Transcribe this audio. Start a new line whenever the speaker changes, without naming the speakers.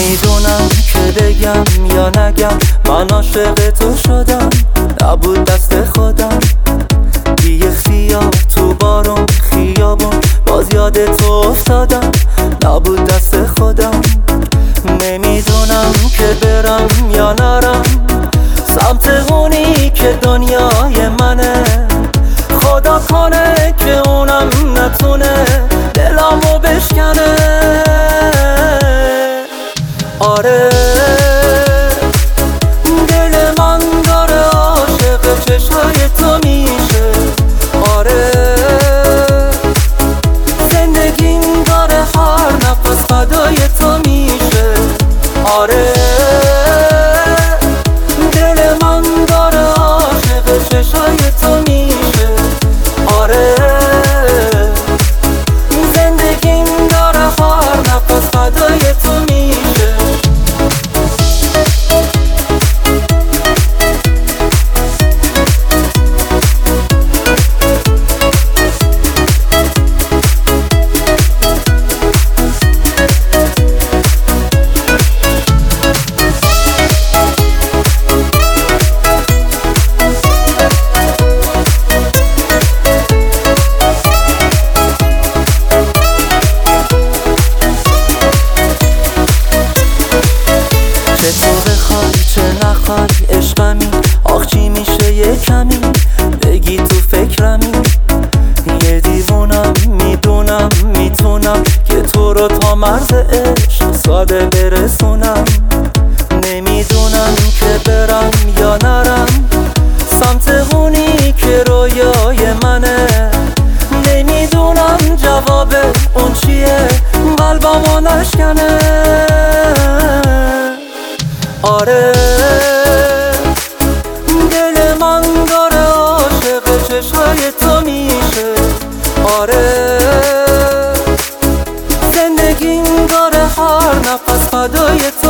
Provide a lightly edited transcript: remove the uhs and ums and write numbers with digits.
نمیدونم که بگم یا نگم، من عاشق تو شدم، نبود دست خودم. بی اختیار تو بارون خیابون باز یاد تو افتادم، نبود دست خودم. نمیدونم که برم یا نرم سمت اونی که دنیای منه، خدا کنه که اونم نتونه دلمو بشکنه. آره دل من داره عاشق چشمای تو میشه. آره زندگیم داره هر نفس فدای تو میشه. آره دل من داره عاشق چشمای تو میشه. آره زندگیم داره هر نفس فدای تو میشه. چه تو بخوای چه نخوای عشقمی، آخ چی میشه یه کمی بگی تو فکرمی. یه دیوونم میدونم میتونم که تو رو تا مرز عشق ساده برسونم. نمیدونم که برم یا نرم سمت اونی که رویای منه، نمیدونم جواب اون چیه قلبمو نشکنه. آره دل من داره عاشق چشمای تو میشه. آره زندگیم داره هر نفس فدای تو